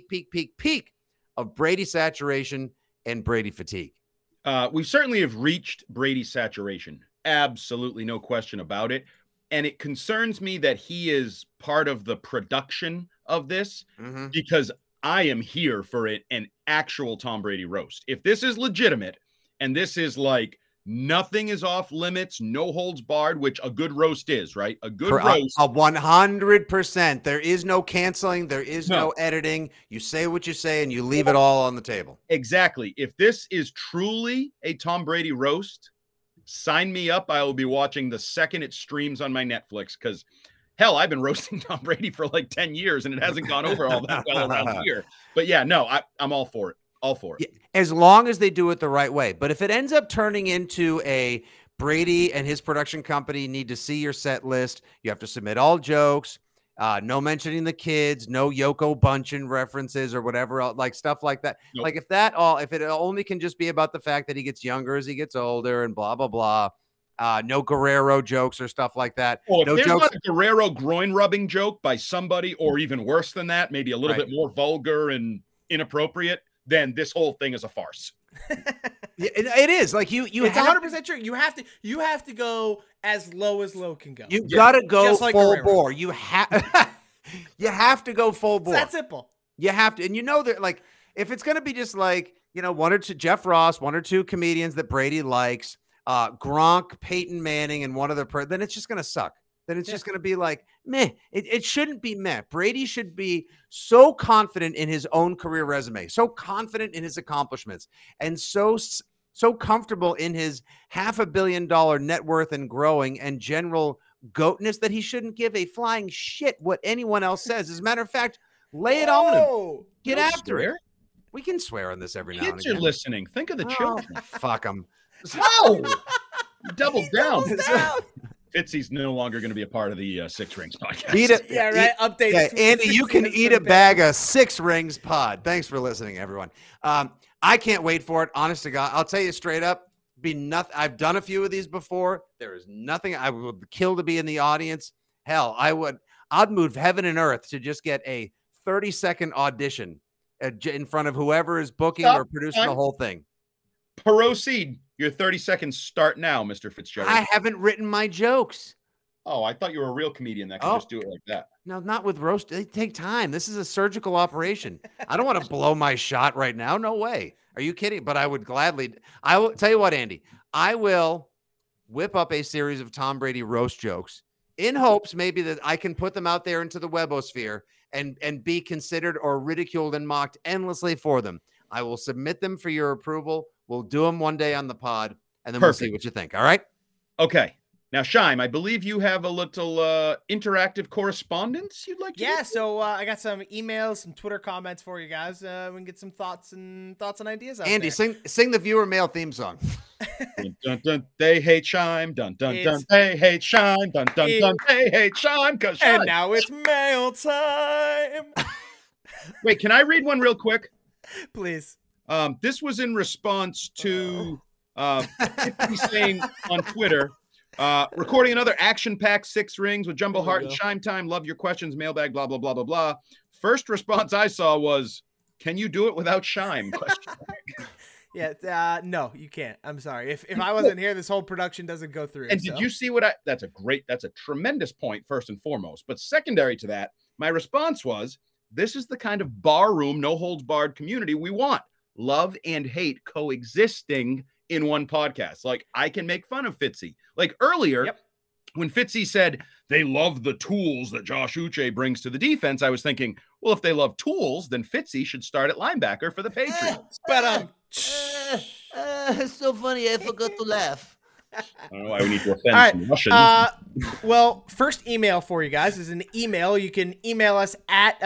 peak of Brady saturation and Brady fatigue? We certainly have reached Brady saturation. Absolutely no question about it. And it concerns me that he is part of the production of this because I am here for an actual Tom Brady roast. If this is legitimate and this is like nothing is off limits, no holds barred, which a good roast is, right? A good roast. 100%. There is no canceling. There is no editing. You say what you say and you leave it all on the table. Exactly. If this is truly a Tom Brady roast, sign me up. I will be watching the second it streams on my Netflix because, hell, I've been roasting Tom Brady for like 10 years and it hasn't gone over all that well around here. But yeah, no, I'm all for it. All for it. As long as they do it the right way. But if it ends up turning into a Brady and his production company need to see your set list, you have to submit all jokes, no mentioning the kids, no Yoko Bunchin references or whatever else, like stuff like that. Nope. Like if it only can just be about the fact that he gets younger as he gets older and blah, blah, blah. No Guerrero jokes or stuff like that. Oh, if no there's jokes. Not a Guerrero groin rubbing joke by somebody, or even worse than that, maybe a little bit more vulgar and inappropriate, then this whole thing is a farce. It is like you. It's 100% true. You have to go as low can go. You gotta go like full bore. You have to go full bore. It's that simple. You have to, and that like if it's gonna be just like one or two Jeff Ross, one or two comedians that Brady likes, Gronk, Peyton Manning, and one other person, then it's just gonna suck. Then it's just going to be like, meh. It shouldn't be meh. Brady should be so confident in his own career resume, so confident in his accomplishments, and so comfortable in his $500 million net worth and growing and general goatness that he shouldn't give a flying shit what anyone else says. As a matter of fact, lay it on him. Get after it. We can swear on this every now and again. Kids are listening. Think of the children. Fuck them. No! Double down. Fitzy's no longer going to be a part of the 6 Rings podcast. Update. Yeah, Andy, you can eat a bag of 6 Rings pod. Thanks for listening, everyone. I can't wait for it. Honest to God, I'll tell you straight up. Be nothing. I've done a few of these before. There is nothing. I would kill to be in the audience. Hell, I'd move heaven and earth to just get a 30-second audition in front of whoever is booking or producing the whole thing. Proceed. Your 30 seconds start now, Mr. Fitzgerald. I haven't written my jokes. Oh, I thought you were a real comedian that could just do it like that. No, not with roast. They take time. This is a surgical operation. I don't want to blow my shot right now. No way. Are you kidding? But I would gladly. I will tell you what, Andy. I will whip up a series of Tom Brady roast jokes in hopes maybe that I can put them out there into the webosphere and be considered or ridiculed and mocked endlessly for them. I will submit them for your approval. We'll do them one day on the pod, and then We'll see what you think. All right? Okay. Now, Shime, I believe you have a little interactive correspondence you'd like to do? So I got some emails, some Twitter comments for you guys. We can get some thoughts and ideas out Andy, there. sing the viewer mail theme song. Dun, dun, dun, they hate Shime. Dun, dun, dun, they hate Shime. Dun, dun, dun, they hate Shime. And now it's mail time. Wait, can I read one real quick? Please. This was in response to saying on Twitter, recording another action-packed 6 rings with Jumbo Heart and Shime Time. Love your questions, mailbag, blah, blah, blah, blah, blah. First response I saw was, can you do it without Shime? Yeah, no, you can't. I'm sorry. If I wasn't here, this whole production doesn't go through. And did you see what that's a tremendous point, first and foremost. But secondary to that, my response was, this is the kind of barroom, no holds barred community we want. Love and hate coexisting in one podcast. Like, I can make fun of Fitzy. Like earlier, when Fitzy said they love the tools that Josh Uche brings to the defense, I was thinking, well, if they love tools, then Fitzy should start at linebacker for the Patriots. But it's so funny, I forgot to laugh. I don't know why we need to offend some Russians. Well, first email for you guys is an email. You can email us at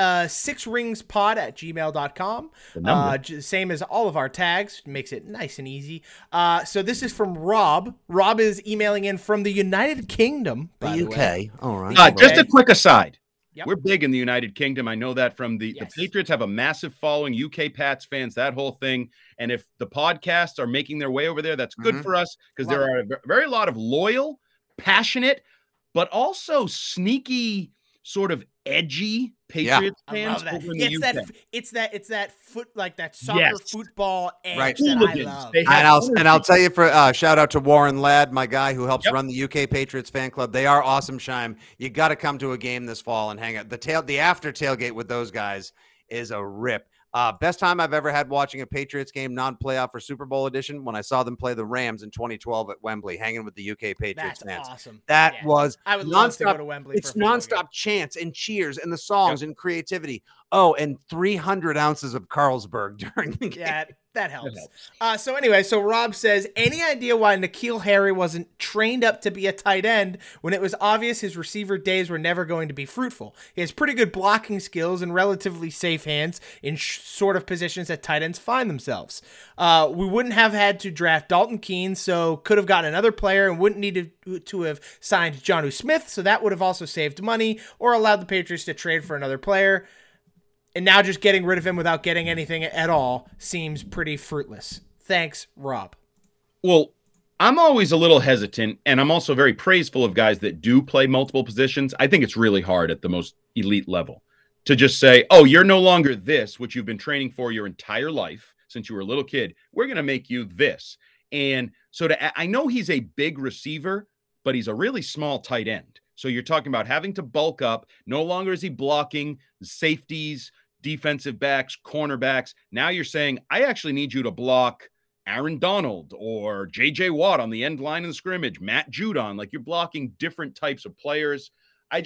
6ringspod@gmail.com. Same as all of our tags. Makes it nice and easy. So this is from Rob. Rob is emailing in from the United Kingdom. The UK. All right. Just a quick aside. Yep. We're big in the United Kingdom. I know that from the Patriots have a massive following, UK Pats fans, that whole thing. And if the podcasts are making their way over there, that's good for us because there are a very lot of loyal, passionate, but also sneaky, sort of edgy Patriots fans over in the UK. It's that foot, like that soccer football edge that I love. And I'll tell you, for shout out to Warren Ladd, my guy who helps run the UK Patriots fan club. They are awesome, Shime. You got to come to a game this fall and hang out. The after tailgate with those guys is a rip. Best time I've ever had watching a Patriots game, non-playoff or Super Bowl edition, when I saw them play the Rams in 2012 at Wembley, hanging with the UK Patriots fans. That's awesome. That was I would love to go to Wembley. It's nonstop chants and cheers and the songs and creativity. Oh, and 300 ounces of Carlsberg during the game. Yeah, that helps. So anyway, Rob says, any idea why N'Keal Harry wasn't trained up to be a tight end when it was obvious his receiver days were never going to be fruitful? He has pretty good blocking skills and relatively safe hands in sort of positions that tight ends find themselves. We wouldn't have had to draft Dalton Keene, so could have gotten another player and wouldn't need to have signed Jonnu Smith, so that would have also saved money or allowed the Patriots to trade for another player. And now just getting rid of him without getting anything at all seems pretty fruitless. Thanks, Rob. Well, I'm always a little hesitant, and I'm also very praiseful of guys that do play multiple positions. I think it's really hard at the most elite level to just say, oh, you're no longer this, which you've been training for your entire life since you were a little kid. We're going to make you this. And so I know he's a big receiver, but he's a really small tight end. So you're talking about having to bulk up. No longer is he blocking safeties, defensive backs, cornerbacks. Now you're saying, I actually need you to block Aaron Donald or J.J. Watt on the end line of the scrimmage, Matt Judon. Like, you're blocking different types of players. I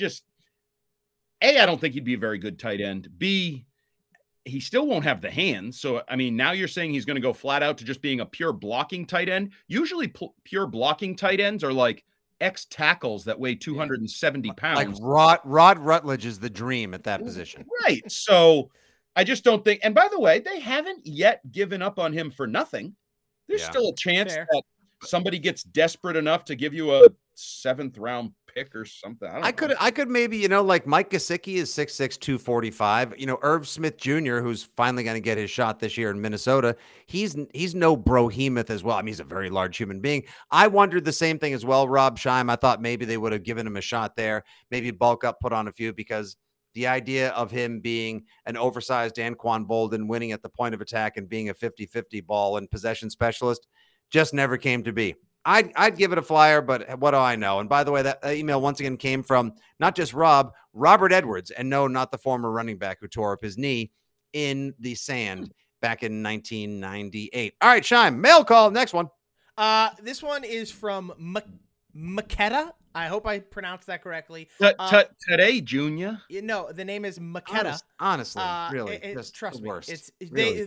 don't think he'd be a very good tight end. B, he still won't have the hands. So, I mean, now you're saying he's going to go flat out to just being a pure blocking tight end. Usually pure blocking tight ends are like tackles that weigh 270 pounds. Like Rod Rutledge is the dream at that position. Right. So I just don't think, and by the way, they haven't yet given up on him for nothing. There's still a chance that somebody gets desperate enough to give you a 7th round pick or something. I could maybe, like Mike Gesicki is 6'6", 245. Irv Smith Jr., who's finally going to get his shot this year in Minnesota. He's no brohemoth as well. I mean, he's a very large human being. I wondered the same thing as well, Rob Shime. I thought maybe they would have given him a shot there, maybe bulk up, put on a few, because the idea of him being an oversized Anquan Boldin, winning at the point of attack and being a 50-50 ball and possession specialist just never came to be. I'd give it a flyer, but what do I know? And by the way, that email once again came from not just Robert Edwards, and no, not the former running back who tore up his knee in the sand back in 1998. All right, Shime, mail call, next one. This one is from Maketa. I hope I pronounced that correctly. Today, Junior. No, the name is Maketa. Honestly, really, trust me. Worst. It's really,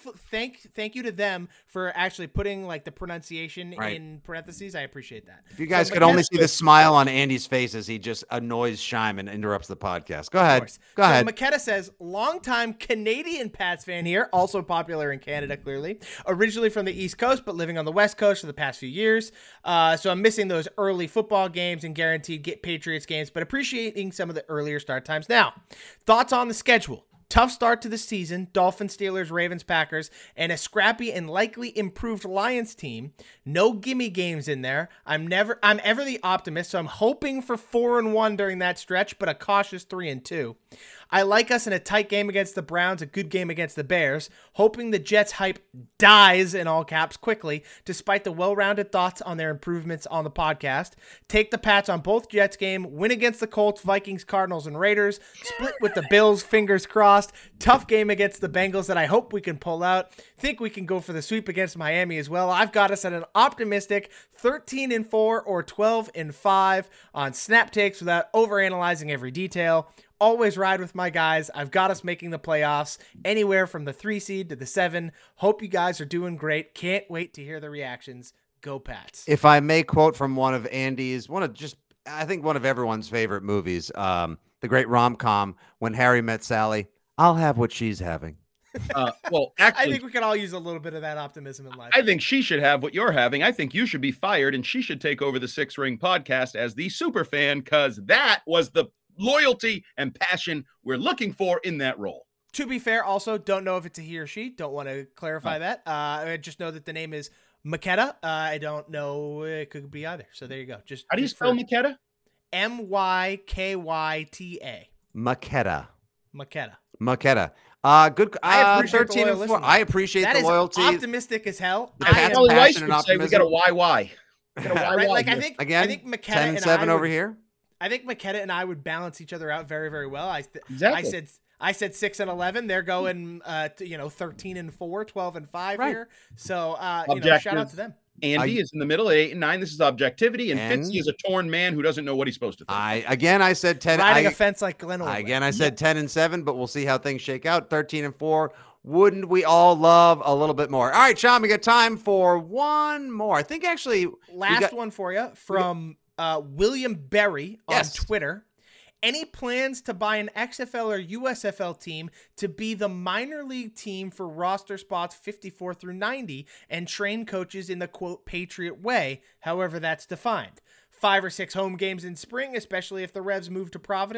thank you to them for actually putting like the pronunciation in parentheses. I appreciate that. If you guys could only see the smile on Andy's face as he just annoys Scheim and interrupts the podcast. Go ahead. Go ahead. Maketa says, longtime Canadian Pats fan here, also popular in Canada, clearly. Originally from the East Coast, but living on the West Coast for the past few years. So I'm missing those early football games and guaranteed get Patriots games, but appreciating some of the earlier start times. Now, thoughts on the schedule. Tough start to the season, Dolphins, Steelers, Ravens, Packers, and a scrappy and likely improved Lions team. No gimme games in there. I'm ever the optimist, so I'm hoping for 4-1 during that stretch, but a cautious 3-2. I like us in a tight game against the Browns, a good game against the Bears, hoping the Jets hype dies in all caps quickly, despite the well-rounded thoughts on their improvements on the podcast. Take the Pats on both Jets game, win against the Colts, Vikings, Cardinals, and Raiders, split with the Bills, fingers crossed. Tough game against the Bengals that I hope we can pull out. Think we can go for the sweep against Miami as well. I've got us at an optimistic 13-4 or 12-5 on snap takes without overanalyzing every detail. Always ride with my guys. I've got us making the playoffs anywhere from the 3 seed to the 7. Hope you guys are doing great. Can't wait to hear the reactions. Go Pats. If I may quote from one of Andy's, I think one of everyone's favorite movies, the great rom-com, When Harry Met Sally, I'll have what she's having. Well, actually, I think we could all use a little bit of that optimism in life. I think she should have what you're having. I think you should be fired and she should take over the 6 Ring podcast as the super fan, because that was the loyalty and passion we're looking for in that role. To be fair, also don't know if it's a he or she. Don't want to clarify that. I just know that the name is Maketa. I don't know. It could be either. So there you go. How do you spell Maketa? Mykyta. Maketa. Good. I appreciate 13-4. I appreciate the loyalty. That is optimistic as hell. Kelly Rice would say we got a YY. Right? Like I think Maketa 10-7 over here. I think Maketa and I would balance each other out very, very well. Exactly. I said 6-11. They're going, 13-4, 12-5 here. So, shout out to them. Andy is in the middle at 8-9. This is objectivity, and Fitzy is a torn man who doesn't know what he's supposed to think. I said 10. Riding a fence like Glenn Orwell. Again, I said 10-7, but we'll see how things shake out. 13-4. Wouldn't we all love a little bit more? All right, Sean, we got time for one more. I think actually last one for you from William Berry on Twitter. Any plans to buy an XFL or USFL team to be the minor league team for roster spots 54 through 90 and train coaches in the quote Patriot way, however that's defined? 5 or 6 home games in spring, especially if the Revs move to Providence? ?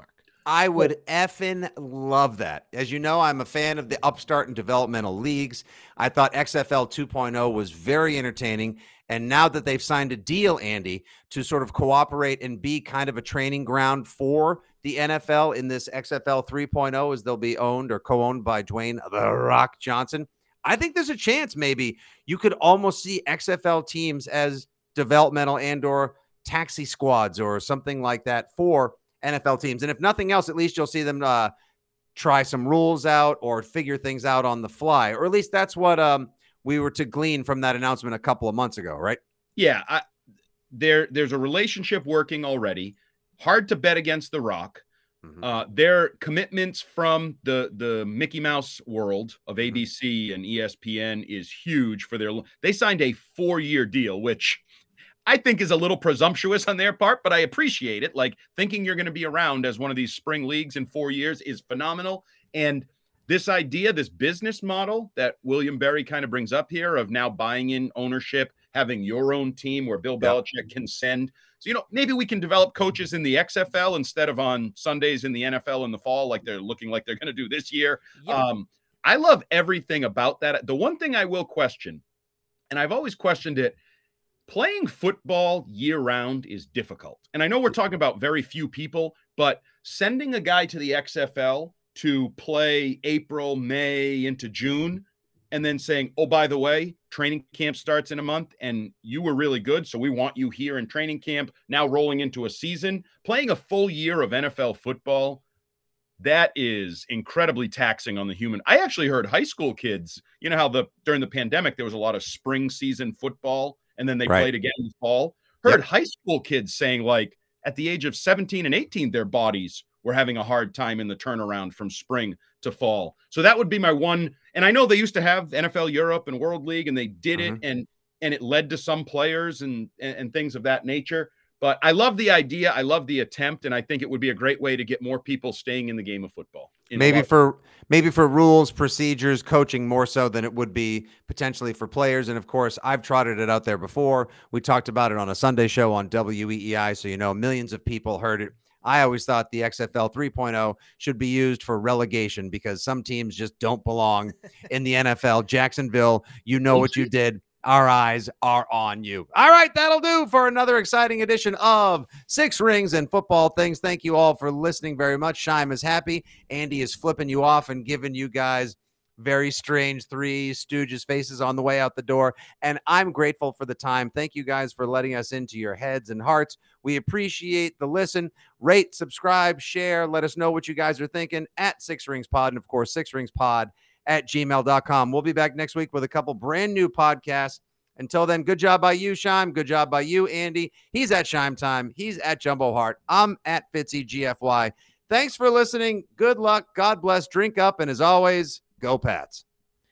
I would effing love that. As you know, I'm a fan of the upstart and developmental leagues. I thought XFL 2.0 was very entertaining. And now that they've signed a deal, Andy, to sort of cooperate and be kind of a training ground for the NFL in this XFL 3.0, as they'll be owned or co-owned by Dwayne "The Rock" Johnson, I think there's a chance maybe you could almost see XFL teams as developmental and or taxi squads or something like that for NFL teams. And if nothing else, at least you'll see them try some rules out or figure things out on the fly, or at least that's what we were to glean from that announcement a couple of months ago, right? Yeah, there's a relationship working already. Hard to bet against The Rock. Mm-hmm. Their commitments from the Mickey Mouse world of ABC and ESPN is huge for they signed a 4-year deal, which I think is a little presumptuous on their part, but I appreciate it. Like, thinking you're going to be around as one of these spring leagues in 4 years is phenomenal. And this idea, this business model that William Berry kind of brings up here of now buying in ownership, having your own team where Bill Belichick can send. So, maybe we can develop coaches in the XFL instead of on Sundays in the NFL in the fall, like they're looking like they're going to do this year. Yep. I love everything about that. The one thing I will question, and I've always questioned it, playing football year-round is difficult. And I know we're talking about very few people, but sending a guy to the XFL to play April, May into June, and then saying, oh, by the way, training camp starts in a month, and you were really good, so we want you here in training camp, now rolling into a season. Playing a full year of NFL football, that is incredibly taxing on the human. I actually heard high school kids, how during the pandemic, there was a lot of spring season football, and then they played again in the fall. heard high school kids saying, like, at the age of 17 and 18, their bodies were having a hard time in the turnaround from spring to fall. So that would be my one. And I know they used to have NFL Europe and World League, and they did it, and it led to some players and things of that nature. But I love the idea. I love the attempt, and I think it would be a great way to get more people staying in the game of football. Maybe for rules, procedures, coaching more so than it would be potentially for players. And of course, I've trotted it out there before. We talked about it on a Sunday show on WEEI, so millions of people heard it. I always thought the XFL 3.0 should be used for relegation because some teams just don't belong in the NFL. Jacksonville, what you did. Our eyes are on you. All right, that'll do for another exciting edition of Six Rings and Football Things. Thank you all for listening very much. Shime is happy. Andy is flipping you off and giving you guys very strange Three Stooges faces on the way out the door. And I'm grateful for the time. Thank you guys for letting us into your heads and hearts. We appreciate the listen. Rate, subscribe, share. Let us know what you guys are thinking at Six Rings Pod. And of course, sixringspod@gmail.com. We'll be back next week with a couple brand new podcasts. Until then, good job by you, Shime. Good job by you, Andy. He's at Shime Time. He's at Jumbo Heart. I'm at Fitzy GFY. Thanks for listening. Good luck. God bless. Drink up. And as always, go Pats.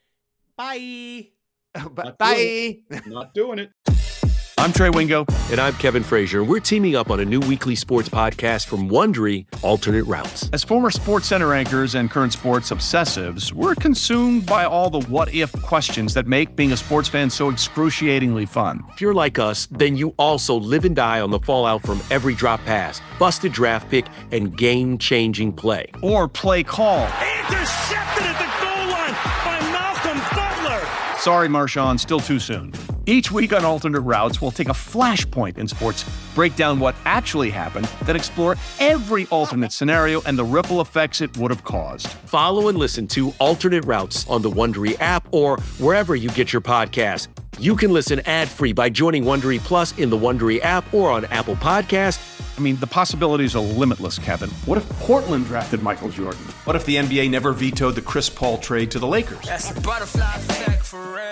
Bye. Bye. Not doing it. I'm Trey Wingo. And I'm Kevin Frazier. We're teaming up on a new weekly sports podcast from Wondery, Alternate Routes. As former Sports Center anchors and current sports obsessives, we're consumed by all the what-if questions that make being a sports fan so excruciatingly fun. If you're like us, then you also live and die on the fallout from every drop pass, busted draft pick, and game-changing play. Or play call. Intercepted at the goal line by Malcolm Butler. Sorry, Marshawn, still too soon. Each week on Alternate Routes, we'll take a flashpoint in sports, break down what actually happened, then explore every alternate scenario and the ripple effects it would have caused. Follow and listen to Alternate Routes on the Wondery app or wherever you get your podcasts. You can listen ad-free by joining Wondery Plus in the Wondery app or on Apple Podcasts. I mean, the possibilities are limitless, Kevin. What if Portland drafted Michael Jordan? What if the NBA never vetoed the Chris Paul trade to the Lakers? That's a butterfly effect for real.